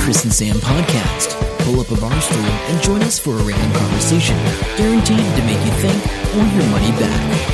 Chris and Sam podcast. Pull up a bar stool and join us for a random conversation, guaranteed to make you think or your money back.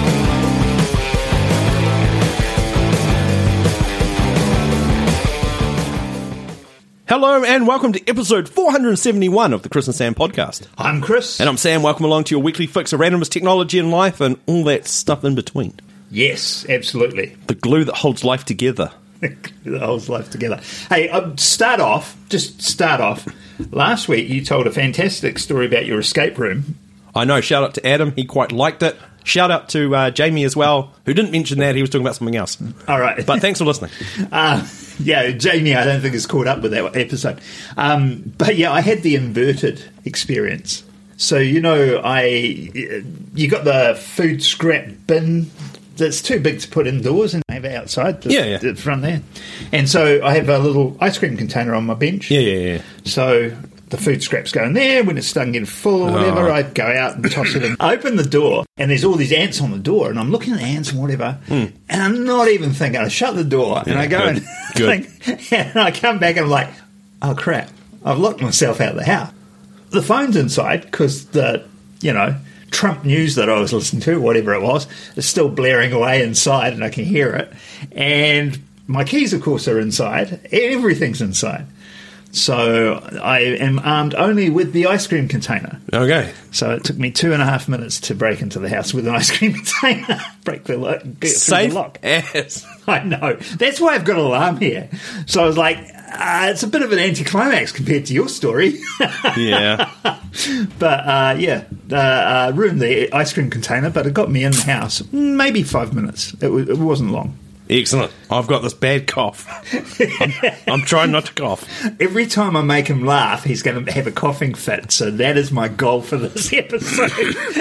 Hello and welcome to episode 471 of the Chris and Sam podcast. I'm Chris. And I'm Sam. Welcome along to your weekly fix of randomness, technology and life and all that stuff in between. Yes, absolutely. The glue that holds life together. That holds life together. Hey, start off. Last week you told a fantastic story about your escape room. I know. Shout out to Adam. He quite liked it. Shout out to Jamie as well, who didn't mention that. He was talking about something else. All right. But thanks for listening. Yeah, Jamie, I don't think is caught up with that episode. But yeah, I had the inverted experience. So, you know, you got the food scrap bin that's too big to put indoors and have outside the front there. And so I have a little ice cream container on my bench. Yeah. So the food scraps go in there. When it's starting getting full or whatever, I go out and toss it in. I open the door, and there's all these ants on the door, and I'm looking at the ants and whatever, and I'm not even thinking. I shut the door, and I go and think, and I come back, and I'm like, oh, crap, I've locked myself out of the house. The phone's inside, because the, Trump news that I was listening to, whatever it was, is still blaring away inside, and I can hear it. And my keys, of course, are inside. Everything's inside. So I am armed only with the ice cream container. Okay. So it took me 2.5 minutes to break into the house with an ice cream container. Break the lock. Get Safe through the lock. As. I know. That's why I've got an alarm here. So I was like, it's a bit of an anticlimax compared to your story. Yeah. But ruined the ice cream container, but it got me in the house. Maybe 5 minutes. It wasn't long. Excellent. I've got this bad cough. I'm trying not to cough. Every time I make him laugh, he's going to have a coughing fit. So that is my goal for this episode.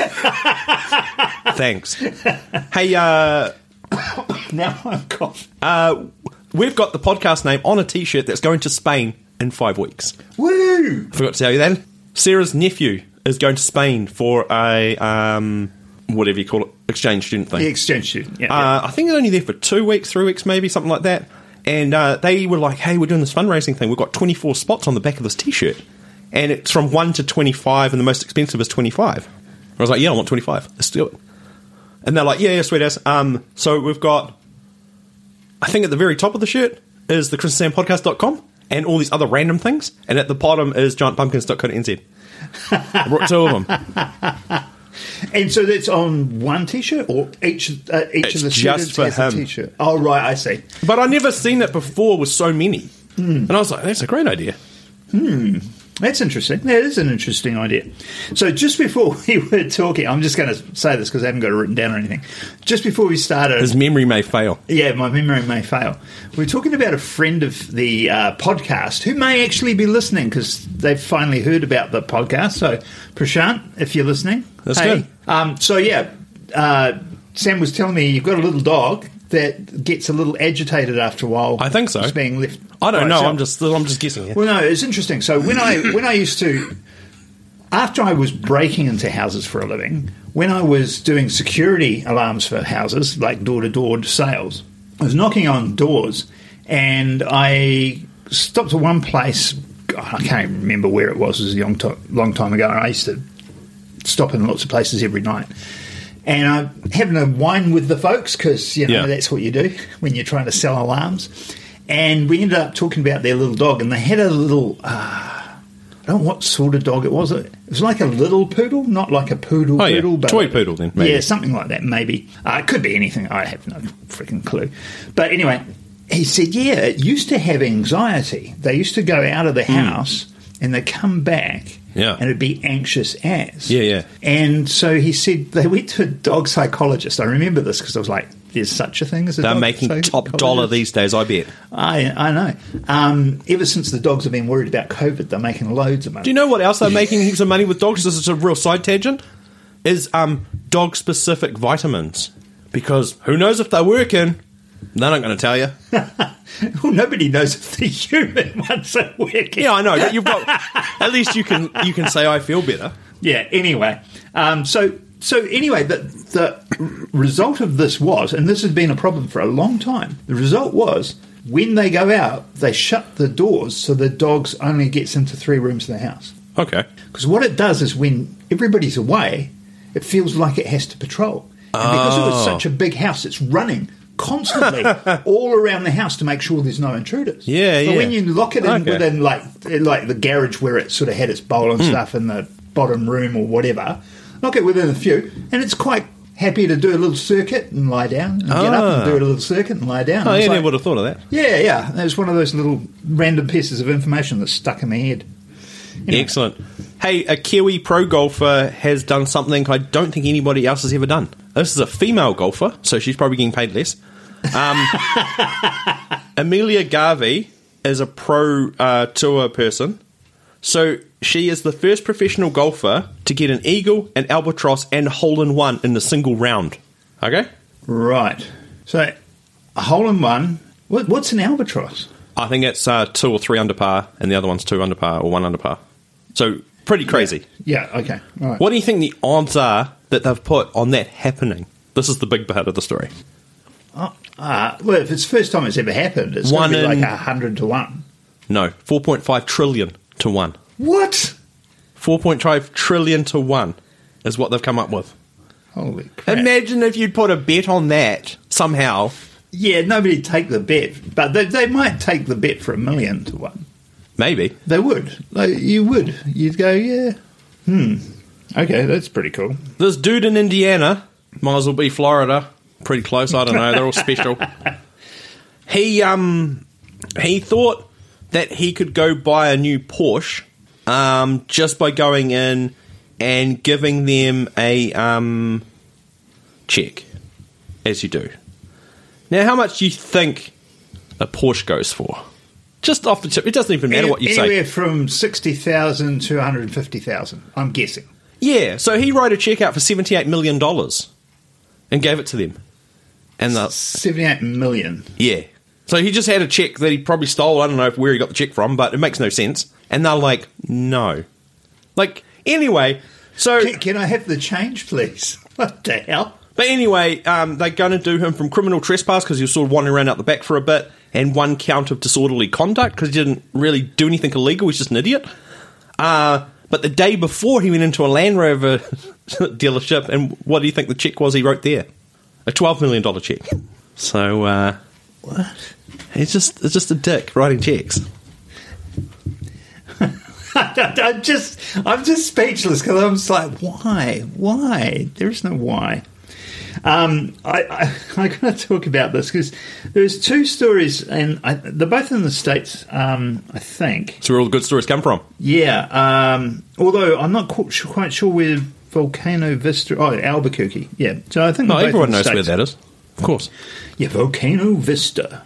Thanks. Hey, now I'm coughing. We've got the podcast name on a T-shirt that's going to Spain in 5 weeks. Woo! I forgot to tell you that. Sarah's nephew is going to Spain for a, whatever you call it, exchange student thing. The exchange student, yeah. I think they're only there for 2 weeks, 3 weeks maybe, something like that. And they were like, hey, we're doing this fundraising thing. We've got 24 spots on the back of this T-shirt. And it's from 1 to 25, and the most expensive is 25. I was like, yeah, I want 25. Let's do it. And they're like, yeah, sweet ass. So we've got, I think at the very top of the shirt is the chrisandsampodcast.com and all these other random things. And at the bottom is giantpumpkins.co.nz. I brought 2 of them. And so that's on one T-shirt, or each of the students has a T-shirt? Oh, right, I see. But I never seen it before with so many. And I was like, that's a great idea. That's interesting. That is an interesting idea. So just before we were talking, I'm just going to say this because I haven't got it written down or anything. Just before we started... His memory may fail. Yeah, my memory may fail. We were talking about a friend of the podcast who may actually be listening because they've finally heard about the podcast. So, Prashant, if you're listening... That's good. Sam was telling me you've got a little dog that gets a little agitated after a while. I think so. It's being left. I don't know. I'm just guessing here. Well, no, it's interesting. So when I used to, after I was breaking into houses for a living, when I was doing security alarms for houses, like door-to-door sales, I was knocking on doors, and I stopped at one place. God, I can't even remember where it was. It was a long time ago, and I used to stop in lots of places every night. And I'm having a wine with the folks because, that's what you do when you're trying to sell alarms. And we ended up talking about their little dog, and they had a little, I don't know what sort of dog it was. It was like a little poodle, not like a poodle. But toy poodle then, maybe. Yeah, something like that, maybe. It could be anything. I have no freaking clue. But anyway, he said, yeah, it used to have anxiety. They used to go out of the house and they come back. Yeah. And it'd be anxious as. Yeah. And so he said they went to a dog psychologist. I remember this because I was like, there's such a thing as a They're dog making top dollar these days, I bet. I know. Ever since the dogs have been worried about COVID, they're making loads of money. Do you know what else they're making heaps of money with dogs? This is a real side tangent. Is dog-specific vitamins. Because who knows if they're working? They're not going to tell you. Well, nobody knows if the human ones are working. Yeah, I know. But you've got at least you can say I feel better. Yeah. Anyway, so anyway, the result of this was, and this has been a problem for a long time. The result was when they go out, they shut the doors so the dogs only gets into 3 rooms of the house. Okay. Because what it does is when everybody's away, it feels like it has to patrol. And because it was such a big house, it's running constantly all around the house to make sure there's no intruders. Yeah, but yeah. when you lock it in within like the garage where it sort of had its bowl and stuff in the bottom room or whatever, lock it within a few, and it's quite happy to do a little circuit and lie down, and get up and do a little circuit and lie down. Oh, yeah, like, never would have thought of that. Yeah. It was one of those little random pieces of information that stuck in my head. Anyway. Excellent. Hey, a Kiwi pro golfer has done something I don't think anybody else has ever done. This is a female golfer, so she's probably getting paid less. Amelia Garvey is a pro tour person. So she is the first professional golfer to get an eagle, an albatross, and a hole-in-one in a single round. Okay? Right. So, a hole-in-one. What's an albatross? I think it's 2 or 3 under par, and the other one's 2 under par or 1 under par. So, pretty crazy. Yeah, okay. All right. What do you think the odds are that they've put on that happening? This is the big part of the story. Well, if it's the first time it's ever happened, it's going to be like 100 to 1. No, 4.5 trillion to 1. What? 4.5 trillion to 1 is what they've come up with. Holy crap. Imagine if you'd put a bet on that somehow. Yeah, nobody'd take the bet, but they might take the bet for 1 million to 1. Maybe. They would. You would. You'd go, yeah. Okay, that's pretty cool. This dude in Indiana, might as well be Florida, pretty close, I don't know, they're all special. He thought that he could go buy a new Porsche just by going in and giving them a check, as you do. Now, how much do you think a Porsche goes for? Just off the tip, it doesn't even matter what you say. Anywhere from 60,000 to 150,000, I'm guessing. Yeah, so he wrote a check out for $78 million and gave it to them. And 78 million. Yeah. So he just had a check that he probably stole. I don't know where he got the check from, but it makes no sense. And they're like, no. Like, anyway, so... Can I have the change, please? What the hell? But anyway, they're going to do him from criminal trespass because he was sort of wandering around out the back for a bit, and 1 count of disorderly conduct because he didn't really do anything illegal. He's just an idiot. But the day before, he went into a Land Rover dealership, and what do you think the check was he wrote there? A $12 million check. So, what? It's just a dick writing checks. I'm just speechless because I'm just like, why? There is no why. I'm going to talk about this because there's 2 stories, and they're both in the States, I think. That's where all the good stories come from. Yeah, although I'm not quite sure where Volcano Vista... Oh, Albuquerque, yeah. So I think No, they're both everyone in the knows States. where that is. Of course. Yeah, Volcano Vista.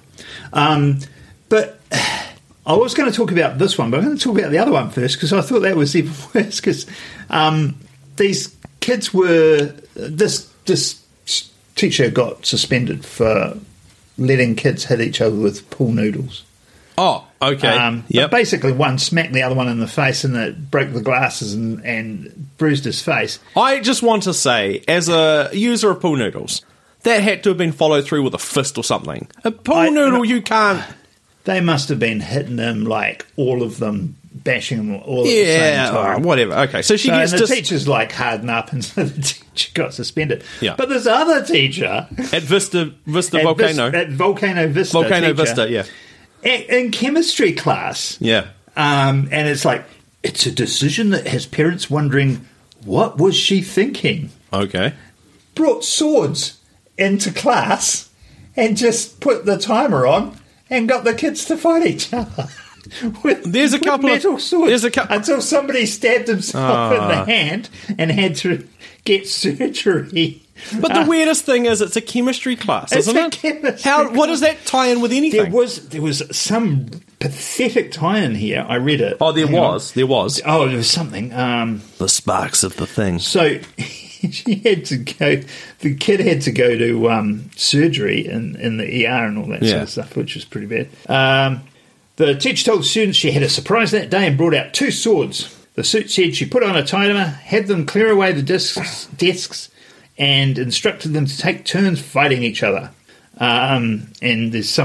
But I was going to talk about this one, but I'm going to talk about the other one first because I thought that was even worse because these kids were... This teacher got suspended for letting kids hit each other with pool noodles. Oh, okay. But basically, one smacked the other one in the face and it broke the glasses and bruised his face. I just want to say, as a user of pool noodles, that had to have been followed through with a fist or something. A pool noodle, you can't... They must have been hitting him, like, all of them, bashing them all at the same time. Whatever. Okay, so she gets the teacher's, like, hardened up, and so the teacher got suspended. Yeah. But this other teacher... At Vista Volcano. At Volcano Vista. Volcano Vista, yeah. In chemistry class. Yeah. And it's like, it's a decision that has parents wondering, what was she thinking? Okay. Brought swords into class and just put the timer on and got the kids to fight each other. with metal swords until somebody stabbed himself in the hand and had to get surgery. But the weirdest thing is it's a chemistry class, isn't it? What does that tie in with anything? There was some pathetic tie-in here. I read it. Oh, there was. Oh, there was something. The sparks of the thing. So she had to go. The kid had to go to surgery in the ER and all that sort of stuff, which was pretty bad. The teacher told the students she had a surprise that day and brought out 2 swords. The suit said she put on a timer, had them clear away the desks, and instructed them to take turns fighting each other. And there's some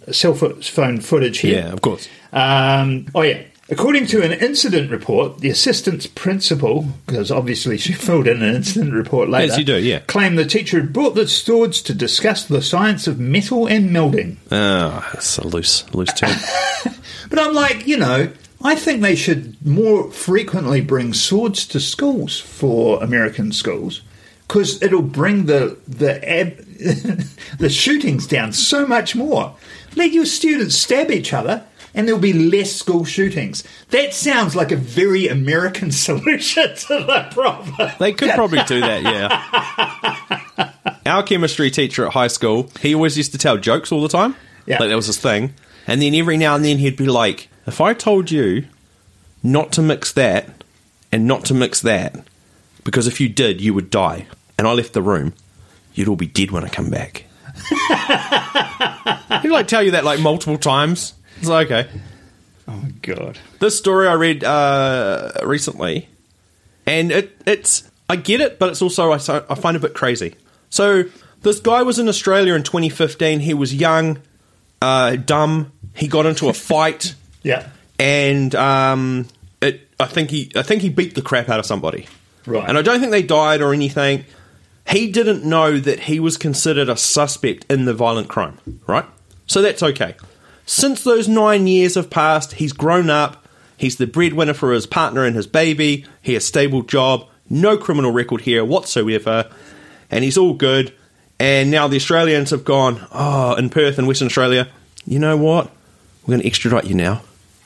cell phone footage here. Yeah, of course. According to an incident report, the assistant principal, because obviously she filled in an incident report later, As you do, yeah. claimed the teacher had brought the swords to discuss the science of metal and melding. Oh, that's a loose term. But I'm like, I think they should more frequently bring swords to schools for American schools, because it'll bring the shootings down so much more. Let your students stab each other, and there'll be less school shootings. That sounds like a very American solution to the problem. They could probably do that, yeah. Our chemistry teacher at high school, he always used to tell jokes all the time. Yeah. Like that was his thing. And then every now and then he'd be like, if I told you not to mix that and not to mix that, because if you did, you would die, and I left the room, you'd all be dead when I come back. He'd tell you that multiple times. It's like, okay. Oh, my God. This story I read recently, and it's I get it, but it's also I find it a bit crazy. So this guy was in Australia in 2015. He was young, dumb. He got into a fight. Yeah. And I think he beat the crap out of somebody. Right. And I don't think they died or anything. He didn't know that he was considered a suspect in the violent crime, right? So that's okay. Since those 9 years have passed, he's grown up. He's the breadwinner for his partner and his baby. He has a stable job. No criminal record here whatsoever. And he's all good. And now the Australians have gone, in Perth in Western Australia, you know what? We're going to extradite you now.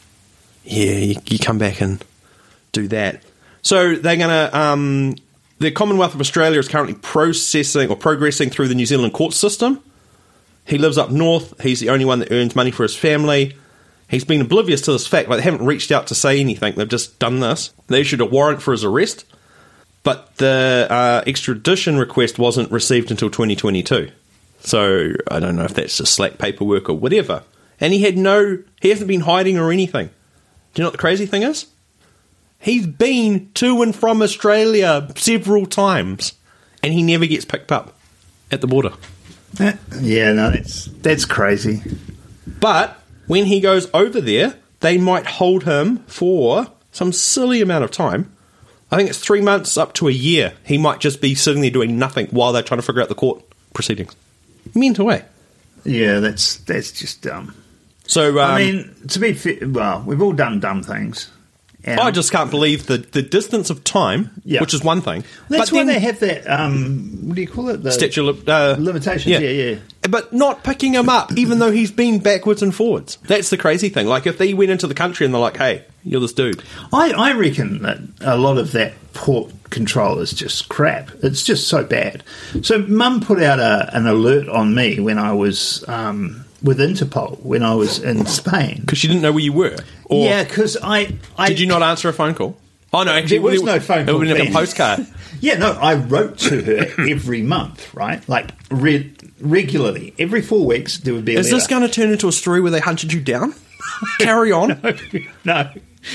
Yeah, you come back and do that. So they're going to... the Commonwealth of Australia is currently progressing through the New Zealand court system. He lives up north. He's the only one that earns money for his family. He's been oblivious to this fact. They haven't reached out to say anything. They've just done this. They issued a warrant for his arrest. But the extradition request wasn't received until 2022. So I don't know if that's just slack paperwork or whatever. And he hasn't been hiding or anything. Do you know what the crazy thing is? He's been to and from Australia several times, and he never gets picked up at the border. Yeah, no, that's crazy. But when he goes over there, they might hold him for some silly amount of time. I think it's 3 months up to a year. He might just be sitting there doing nothing while they're trying to figure out the court proceedings. Mental way. Yeah, that's just dumb. So I mean, to be fair, well, we've all done dumb things. I just can't believe the distance of time, which is one thing. That's why they have that, what do you call it? The statute limitations, yeah. But not picking him up, even though he's been backwards and forwards. That's the crazy thing. Like, if they went into the country and they're like, hey, you're this dude. I reckon that a lot of that port control is just crap. It's just so bad. So Mum put out an alert on me when I was... with Interpol when I was in Spain. Because she didn't know where you were? Or yeah, because I... Did you not answer a phone call? Oh, no, actually... There was no phone call. It would have been a postcard. Yeah, no, I wrote to her every month, right? Like, regularly. Every 4 weeks, there would be a letter. Is this going to turn into a story where they hunted you down? Carry on. No.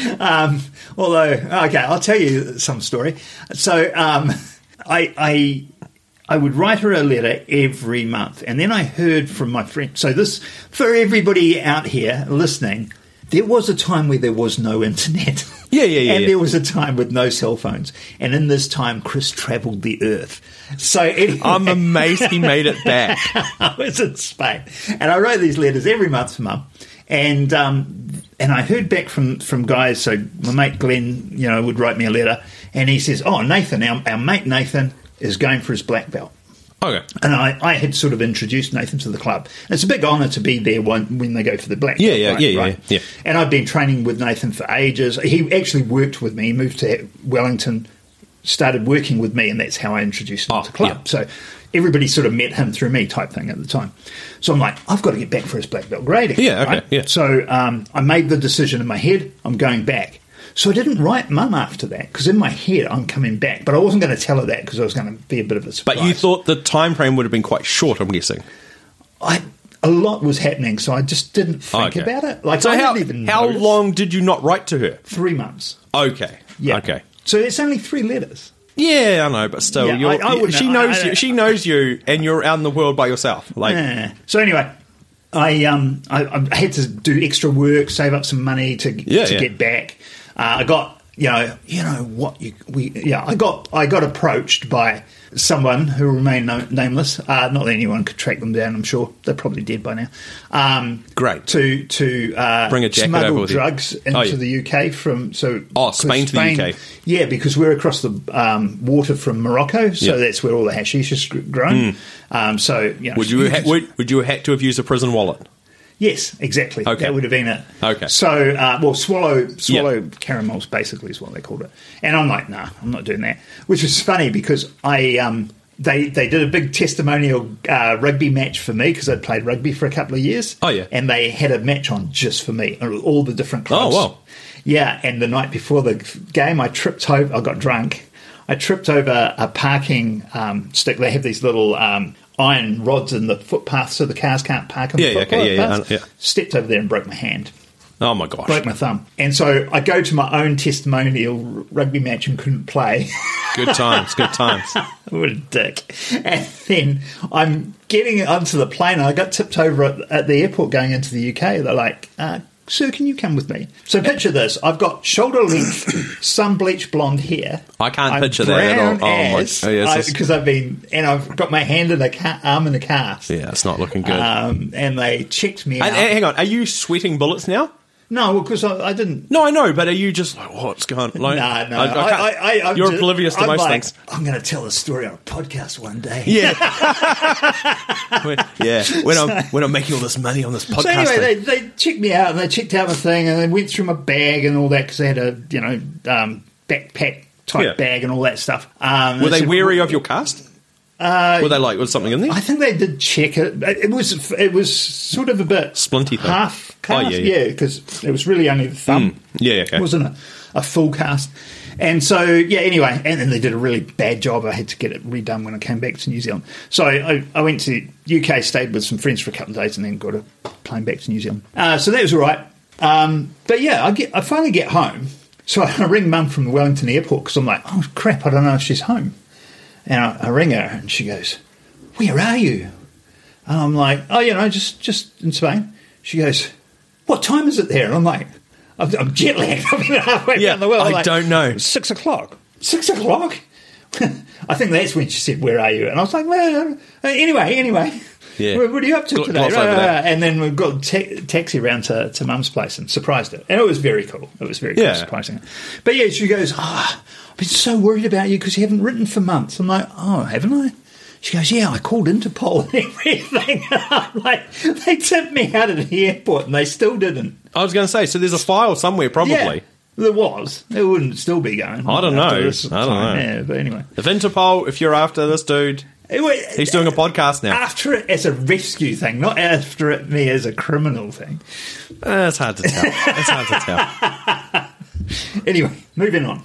Although, okay, I'll tell you some story. So, I would write her a letter every month, and then I heard from my friend. So this, for everybody out here listening, there was a time where there was no internet. Yeah. And there was a time with no cell phones. And in this time, Chris travelled the earth. So anyway, I'm amazed he made it back. I was in Spain, and I wrote these letters every month for Mum. And I heard back from guys. So my mate Glenn, would write me a letter, and he says, "Oh, Nathan, our mate Nathan is going for his black belt." Okay. And I had sort of introduced Nathan to the club. And it's a big honour to be there when they go for the black belt. Yeah. And I've been training with Nathan for ages. He actually worked with me. He moved to Wellington, started working with me, and that's how I introduced him to the club. Yeah. So everybody sort of met him through me type thing at the time. So I'm like, I've got to get back for his black belt grading. Yeah, okay. Right? Yeah. So I made the decision in my head, I'm going back. So I didn't write Mum after that, because in my head I'm coming back. But I wasn't going to tell her that because I was going to be a bit of a surprise. But you thought the time frame would have been quite short, I'm guessing. A lot was happening, so I just didn't think about it. Like, so I didn't even how notice. long did you not write to her? 3 months. Okay. Yeah. Okay. So it's only 3 letters. Yeah, I know, but still, Yeah, she knows you, and you're out in the world by yourself. Like, So anyway, I had to do extra work, save up some money to get back. I got I got approached by someone who will remain nameless. Not that anyone could track them down. I'm sure they're probably dead by now. Great to bring a jacket smuggle over with drugs into the UK from Spain to the UK. Yeah, because we're across the water from Morocco, so that's where all the hashish is grown. Would you have had to have used a prison wallet? Yes, exactly. Okay. That would have been it. Okay. So, swallow caramels basically is what they called it. And I'm like, nah, I'm not doing that. Which was funny because they did a big testimonial rugby match for me because I'd played rugby for a couple of years. Oh, yeah. And they had a match on just for me, all the different clubs. Oh, wow. Yeah, and the night before the game, I got drunk. I tripped over a parking stick. They have these little iron rods in the footpath so the cars can't park on the footpath. Stepped over there and broke my hand. Oh, my gosh. Broke my thumb. And so I go to my own testimonial rugby match and couldn't play. Good times, good times. What a dick. And then I'm getting onto the plane and I got tipped over at the airport going into the UK. They're like, sir, can you come with me? So picture this. I've got shoulder length, sun bleached blonde hair. I can't picture that at all. Because I've got my hand in arm in a cast. Yeah, it's not looking good. And they checked me out. Hang on, are you sweating bullets now? No, because I didn't. No, I know, but are you just like, what's going on? Like, no. You're oblivious to most things. I'm going to tell a story on a podcast one day. Yeah. When I'm making all this money on this podcast. So anyway, they checked me out and they checked out my thing and they went through my bag and all that because they had a backpack type bag and all that stuff. Were they wary of your cast? Were they like, was something in there? I think they did check it. It was sort of a bit splinty thing. Half cast, because it was really only the thumb. Okay. It wasn't a full cast. And so, anyway, and then they did a really bad job. I had to get it redone when I came back to New Zealand. So I went to UK, stayed with some friends for a couple of days, and then got a plane back to New Zealand. So that was all right. But I finally get home. So I ring Mum from the Wellington airport because I'm like, oh crap, I don't know if she's home. And I ring her and she goes, where are you? And I'm like, just in Spain. She goes, what time is it there? And I'm like, I'm jet lagged. I've been halfway around the world. I don't know. 6 o'clock. 6 o'clock? I think that's when she said, where are you? And I was like, well, anyway. Yeah. What are you up to today? And then we've got taxi around to Mum's place and surprised her. And it was very cool. It was very cool, surprising her. But she goes, I've been so worried about you because you haven't written for months. I'm like, oh, haven't I? She goes, I called Interpol and everything. I'm like, they tipped me out at the airport and they still didn't. I was going to say, so there's a file somewhere probably. Yeah, there was. It wouldn't still be going. I don't know. Yeah, but anyway. If Interpol, if you're after this dude, he's doing a podcast now. After it as a rescue thing, not after me as a criminal thing. It's hard to tell. Anyway, moving on.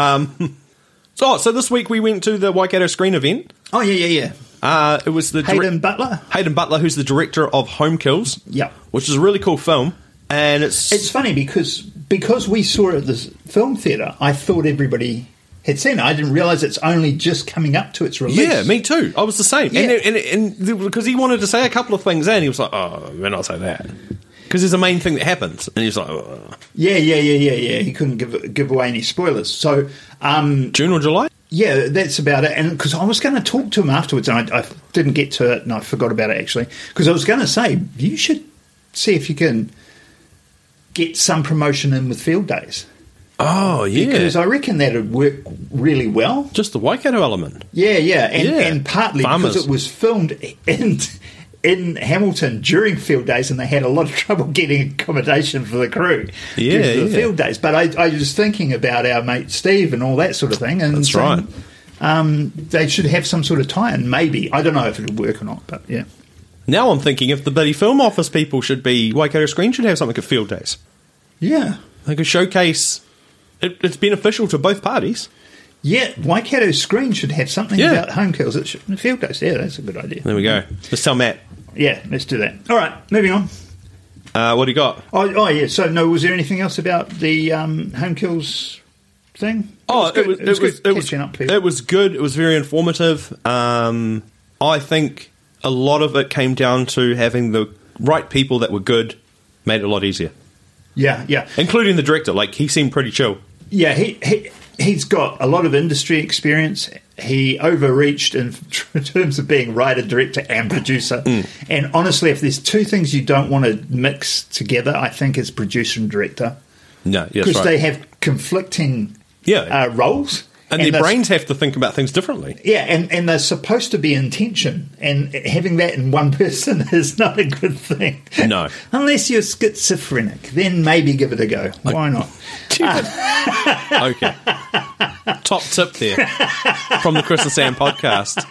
So this week we went to the Waikato Screen event. Oh, yeah. It was the Hayden Butler, who's the director of Home Kills. Yeah, which is a really cool film. And it's funny because we saw it at this film theatre. I thought everybody had seen it. I didn't realise it's only just coming up to its release. Yeah, me too. I was the same. Yeah. And because he wanted to say a couple of things, and he was like, "Oh, we're not say that." Because there's a main thing that happens, and he's like, oh. Yeah. He couldn't give away any spoilers. So, June or July? Yeah, that's about it. And because I was going to talk to him afterwards, and I didn't get to it, and I forgot about it actually. Because I was going to say you should see if you can get some promotion in with field days. Oh yeah, because I reckon that'd work really well. Just the Waikato element. Yeah, and partly because it was filmed in Hamilton during field days, and they had a lot of trouble getting accommodation for the crew during the field days. But I was thinking about our mate Steve and all that sort of thing. And that's right. They should have some sort of tie-in, maybe. I don't know if it'll work or not, but yeah. Now I'm thinking if the bloody film office people Waikato Screen should have something at field days. Yeah. They could showcase... It's beneficial to both parties. Yeah, Waikato Screen should have something about Home Kills. It should, field days, that's a good idea. There we go. Let's tell Matt. Yeah, let's do that. All right, moving on. What do you got? Oh yeah. So, no, was there anything else about the Home Kills thing? It was good. It was very informative. I think a lot of it came down to having the right people that were good made it a lot easier. Yeah, yeah. Including the director. Like, he seemed pretty chill. Yeah, he's got a lot of industry experience. He overreached in terms of being writer, director, and producer. And honestly, if there's two things you don't want to mix together, I think it's producer and director. No, yes, because right. they have conflicting roles. And their brains have to think about things differently. Yeah, and they're supposed to be in tension. And having that in one person is not a good thing. No. Unless you're schizophrenic. Then maybe give it a go. Why not? Okay. Top tip there from the Chris and Sam podcast.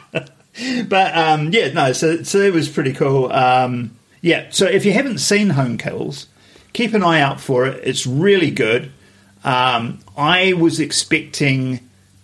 But, so it was pretty cool. So if you haven't seen Home Kills, keep an eye out for it. It's really good. I was expecting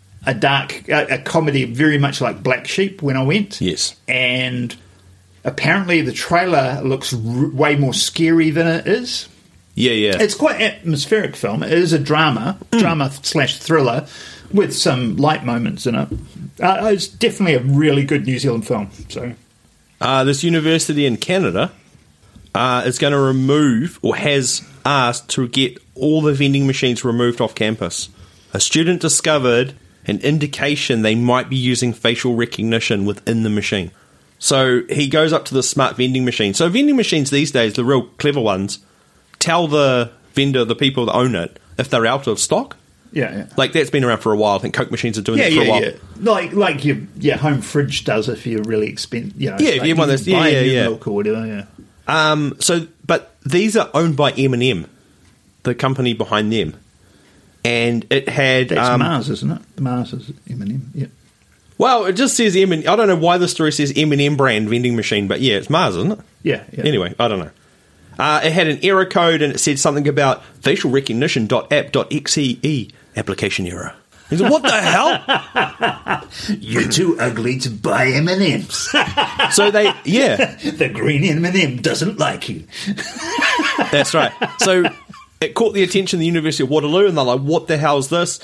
a comedy very much like Black Sheep when I went. Yes. And apparently the trailer looks way more scary than it is. Yeah. It's quite an atmospheric film. It is a drama/thriller with some light moments in it. It's definitely a really good New Zealand film. So, this university in Canada is going to remove, or has asked to get all the vending machines removed off campus. A student discovered an indication they might be using facial recognition within the machine. So he goes up to the smart vending machine. So vending machines these days, the real clever ones, tell the vendor, the people that own it, if they're out of stock. Yeah. Like, that's been around for a while. I think Coke machines are doing that for a while. Yeah. Like your home fridge does if you're really expensive. If you have one that's milk or whatever. Yeah. But these are owned by M&M, the company behind them, and it had Mars, isn't it? Mars is M&M. Yeah. Well, it just says M&M. I don't know why the story says M&M brand vending machine, but yeah, it's Mars, isn't it? Yeah. Anyway, I don't know. It had an error code, and it said something about facial recognition.app.xe application error. He said, what the hell? You're too ugly to buy M&Ms. So the green M&M doesn't like you. That's right. So it caught the attention of the University of Waterloo, and they're like, what the hell is this?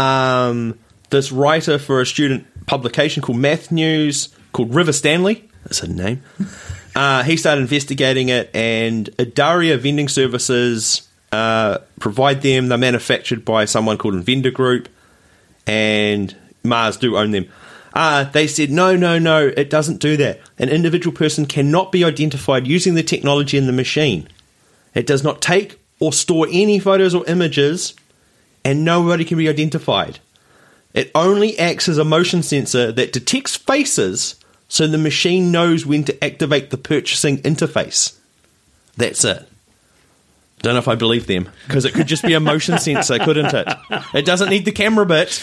This writer for a student publication called Math News, called River Stanley, that's a name, he started investigating it, and Daria Vending Services provide them. They're manufactured by someone called Invenda Group, and Mars do own them. They said, no, it doesn't do that. An individual person cannot be identified using the technology in the machine. It does not take or store any photos or images, and nobody can be identified. It only acts as a motion sensor that detects faces, so the machine knows when to activate the purchasing interface. That's it. Don't know if I believe them, because it could just be a motion sensor, couldn't it? It doesn't need the camera bit.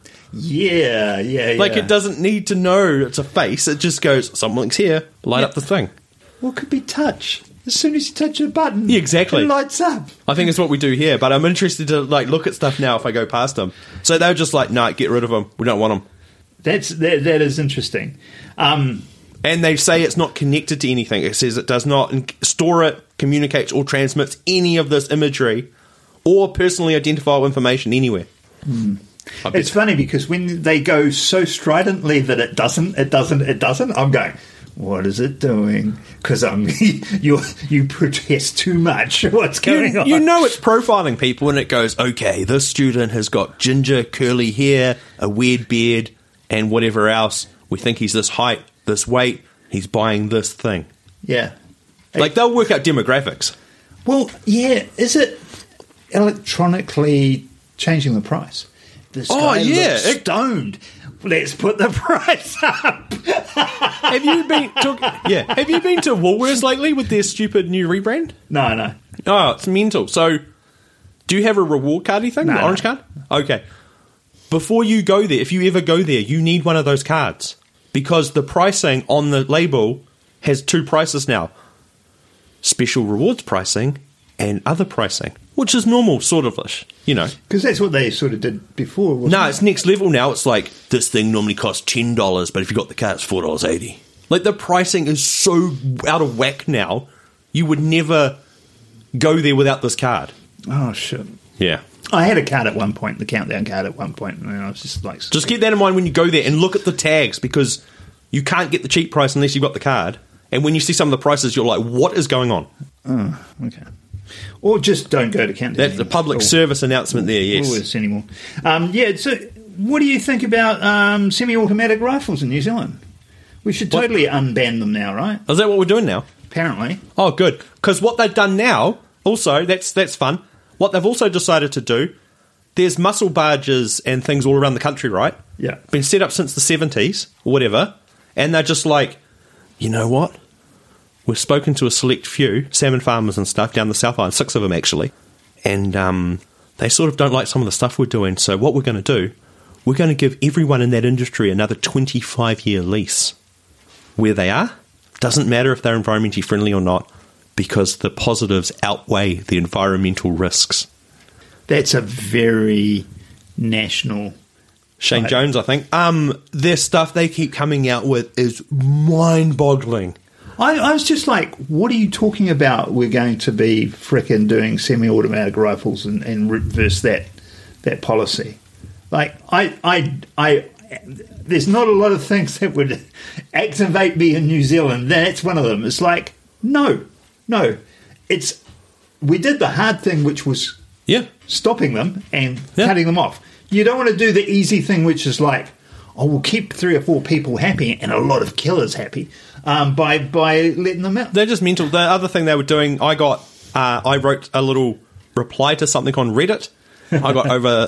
Yeah. Like, it doesn't need to know it's a face. It just goes, someone's here, light up the thing. Well, it could be touch. As soon as you touch a button, yeah, exactly, it lights up. I think it's what we do here, but I'm interested to look at stuff now if I go past them. So they were just like, nah, get rid of them. We don't want them. That is interesting. And they say it's not connected to anything. It says it does not store it, communicates, or transmits any of this imagery or personally identifiable information anywhere. It's funny because when they go so stridently that it doesn't, I'm going, what is it doing? Because you protest too much. What's going on? You know it's profiling people, and it goes, okay, this student has got ginger, curly hair, a weird beard, and whatever else. We think he's this height, this weight. He's buying this thing. Yeah. Like, they'll work out demographics. Well, yeah. Is it electronically changing the price? This guy looks stoned. Let's put the price up. Have you been to Woolworths lately with their stupid new rebrand? No. Oh, it's mental. So, do you have a reward cardy thing? No, the orange card? Okay. Before you go there, if you ever go there, you need one of those cards. Because the pricing on the label has two prices now. Special rewards pricing and other pricing. Which is normal, sort of-ish, you know. Because that's what they sort of did before, wasn't No, it? it's next level now. It's like, this thing normally costs $10, but if you got the card, it's $4.80. Like, the pricing is so out of whack now, you would never go there without this card. Oh, shit. Yeah. I had a card at one point, the Countdown card at one point, and I was just like... Just keep that in mind when you go there and look at the tags, because you can't get the cheap price unless you've got the card. And when you see some of the prices, you're like, what is going on? Oh, okay. Or just don't go to Canterbury. That's the public service announcement there, yes. Woolworths anymore. So what do you think about semi-automatic rifles in New Zealand? We should totally unban them now, right? Is that what we're doing now? Apparently. Oh, good. Because what they've done now, also, that's fun. What they've also decided to do, there's muscle barges and things all around the country, right? Yeah. Been set up since the 70s or whatever. And they're just like, you know what? We've spoken to a select few salmon farmers and stuff down the South Island, 6 of them actually, and they sort of don't like some of the stuff we're doing. So what we're going to do, we're going to give everyone in that industry another 25-year lease where they are. Doesn't matter if they're environmentally friendly or not, because the positives outweigh the environmental risks. That's a very national... Shane Jones, I think. Their stuff they keep coming out with is mind-boggling. I was just like, what are you talking about? We're going to be frickin' doing semi-automatic rifles and reverse that policy. Like, there's not a lot of things that would activate me in New Zealand. That's one of them. It's like, no. We did the hard thing, which was stopping them and cutting them off. You don't want to do the easy thing, which is like, we'll keep 3 or 4 people happy and a lot of killers happy by letting them out. They're just mental. The other thing they were doing, I wrote a little reply to something on Reddit. I got over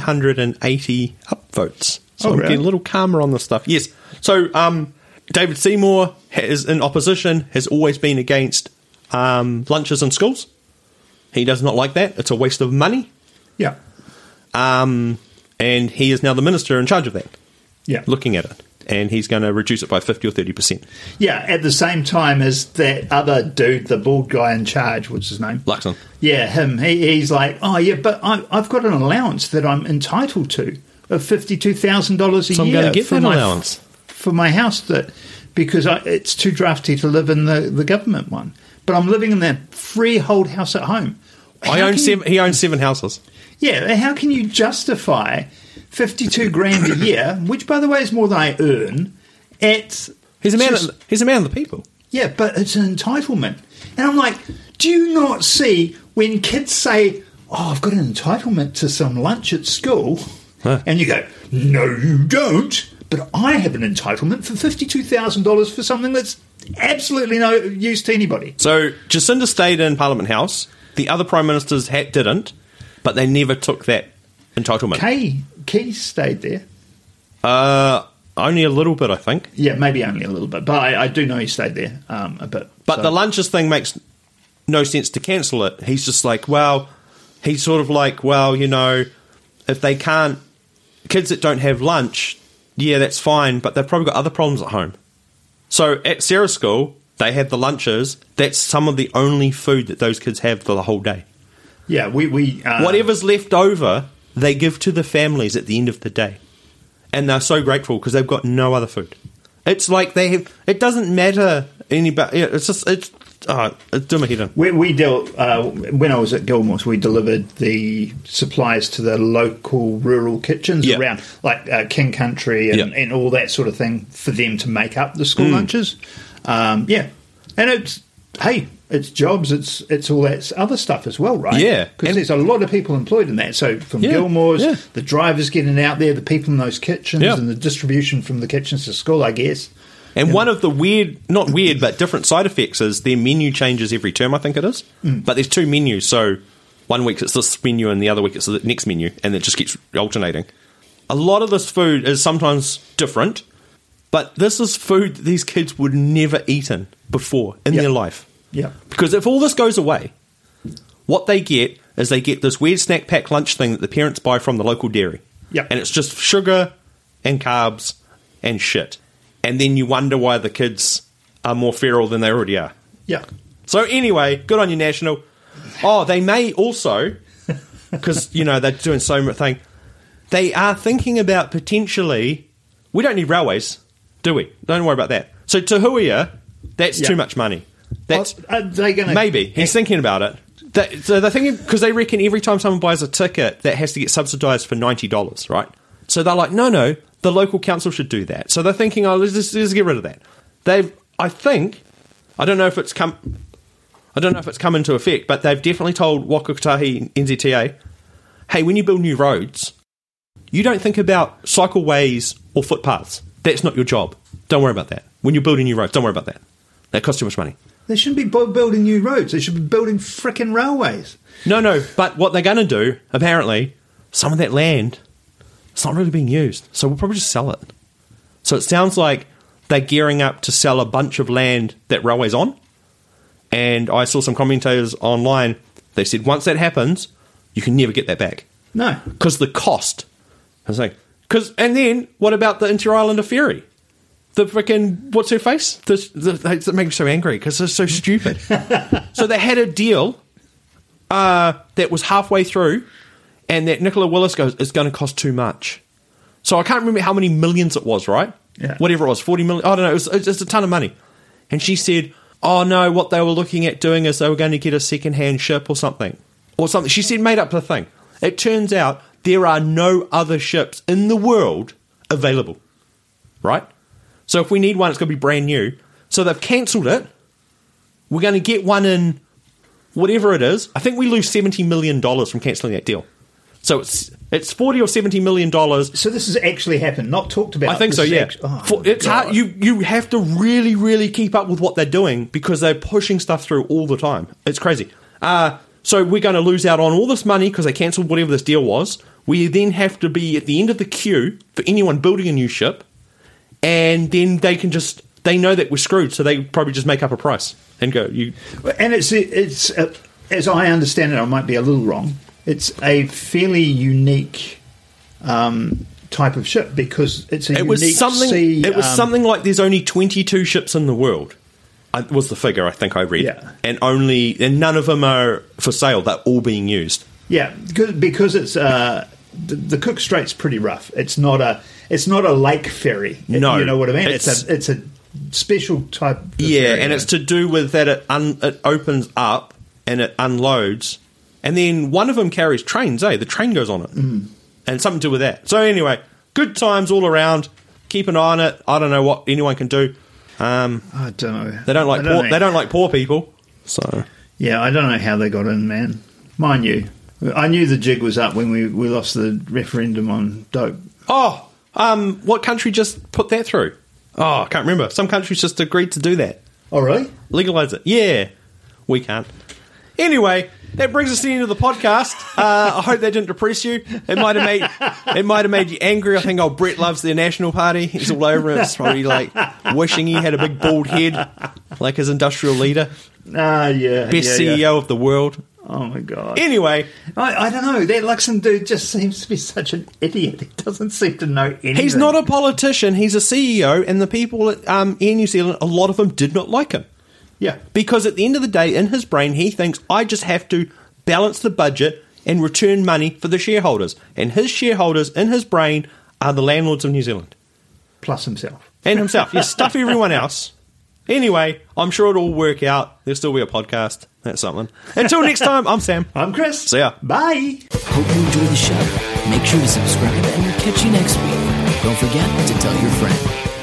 380 upvotes. So I'm getting a little calmer on this stuff. Yes. So David Seymour is in opposition, has always been against lunches in schools. He does not like that. It's a waste of money. Yeah. And he is now the minister in charge of that. Yeah. Looking at it. And he's going to reduce it by 50 or 30%. Yeah, at the same time as that other dude, the bald guy in charge, what's his name? Luxon. Yeah, him. He's like, but I've got an allowance that I'm entitled to of $52,000 a year. So I'm going to get that allowance. For my house, because it's too drafty to live in the government one. But I'm living in that freehold house at home. He owns 7 houses. Yeah, how can you justify $52,000 a year, which, by the way, is more than I earn? He's a man of the people. Yeah, but it's an entitlement. And I'm like, do you not see when kids say, I've got an entitlement to some lunch at school, and you go, no, you don't, but I have an entitlement for $52,000 for something that's absolutely no use to anybody. So Jacinda stayed in Parliament House. The other Prime Ministers didn't, but they never took that entitlement. Key stayed there. Only a little bit, I think. Yeah, maybe only a little bit. But I do know he stayed there a bit. But the lunches thing makes no sense to cancel it. He's just like, he's sort of like, if they can't, kids that don't have lunch, yeah, that's fine, but they've probably got other problems at home. So at Sarah's school, they have the lunches. That's some of the only food that those kids have for the whole day. Yeah, we whatever's left over, they give to the families at the end of the day. And they're so grateful because they've got no other food. It's like it doesn't matter anybody. It's doing my head in. We dealt, when I was at Gilmore's, we delivered the supplies to the local rural kitchens around, like King Country and all that sort of thing, for them to make up the school lunches. And it's jobs, it's all that other stuff as well, right? Yeah. Because there's a lot of people employed in that. So from Gilmore's, the drivers getting out there, the people in those kitchens, and the distribution from the kitchens to school, I guess. And one of the not weird, but different side effects is their menu changes every term, I think it is. But there's 2 menus, so one week it's this menu and the other week it's the next menu, and it just keeps alternating. A lot of this food is sometimes different, but this is food that these kids would never eaten before in their life. Yeah. Because if all this goes away, what they get is they get this weird snack pack lunch thing that the parents buy from the local dairy. Yeah. And it's just sugar and carbs and shit. And then you wonder why the kids are more feral than they already are. Yeah. So anyway, good on you, National. Oh, they may also, because, they're doing so much thing, they are thinking about potentially, we don't need railways, do we? Don't worry about that. So Te Huia, that's too much money. That's are they gonna maybe he's thinking about it. So they're thinking, because they reckon every time someone buys a ticket, that has to get subsidised for $90, right? So they're like, no, the local council should do that. So they're thinking, let's get rid of that. I think I don't know if it's come into effect, but they've definitely told Waka Kotahi NZTA, hey, when you build new roads, you don't think about cycleways or footpaths. That's not your job. Don't worry about that. When you're building new roads, don't worry about that. That costs too much money. They shouldn't be building new roads. They should be building frickin' railways. No, but what they're going to do, apparently, some of that land, it's not really being used. So we'll probably just sell it. So it sounds like they're gearing up to sell a bunch of land that railway's on. And I saw some commentators online, they said once that happens, you can never get that back. No. Because the cost. I was like, and then what about the Inter-Islander ferry? The freaking, what's her face? That makes me so angry because it's so stupid. So they had a deal that was halfway through, and that Nicola Willis goes, it's going to cost too much. So I can't remember how many millions it was, right? Yeah. Whatever it was, 40 million. I don't know. It was a ton of money. And she said, oh no, what they were looking at doing is they were going to get a second-hand ship or something. She said made up the thing. It turns out there are no other ships in the world available, right? So if we need one, it's going to be brand new. So they've cancelled it. We're going to get one in whatever it is. I think we lose $70 million from cancelling that deal. So it's $40 or $70 million. So this has actually happened, not talked about. I think so, yeah. It's hard. You have to really, really keep up with what they're doing because they're pushing stuff through all the time. It's crazy. So we're going to lose out on all this money because they cancelled whatever this deal was. We then have to be at the end of the queue for anyone building a new ship. And then they know that we're screwed, so they probably just make up a price and go. And it's as I understand it, I might be a little wrong. It's a fairly unique type of ship because it's a unique sea. It was something like there's only 22 ships in the world. Was the figure I think I read, yeah. And none of them are for sale. They're all being used. Yeah, because it's the Cook Strait's pretty rough. It's not a lake ferry. No, you know what I mean. It's a special type. Of ferry, and it's to do with that it opens up and it unloads, and then one of them carries trains. The train goes on it, and something to do with that. So anyway, good times all around. Keep an eye on it. I don't know what anyone can do. I don't know. They don't like poor people. So yeah, I don't know how they got in, man. Mind you, I knew the jig was up when we lost the referendum on dope. Oh, what country just put that through? Oh, I can't remember. Some countries just agreed to do that. Oh, really? Legalise it. Yeah. We can't. Anyway, that brings us to the end of the podcast. I hope that didn't depress you. It might have made you angry. I think Brett loves their National Party. He's all over it. It's probably like wishing he had a big bald head like his industrial leader. Yeah. Best CEO of the world. Oh my God. Anyway, I don't know. That Luxon dude just seems to be such an idiot. He doesn't seem to know anything. He's not a politician. He's a CEO, and the people at Air New Zealand, a lot of them did not like him. Yeah. Because at the end of the day, in his brain, he thinks, I just have to balance the budget and return money for the shareholders. And his shareholders, in his brain, are the landlords of New Zealand. Plus himself. And himself. You stuff everyone else. Anyway, I'm sure it'll all work out. There'll still be a podcast. That's something. Until next time, I'm Sam. I'm Chris. See ya. Bye. Hope you enjoy the show. Make sure to subscribe and we'll catch you next week. Don't forget to tell your friend.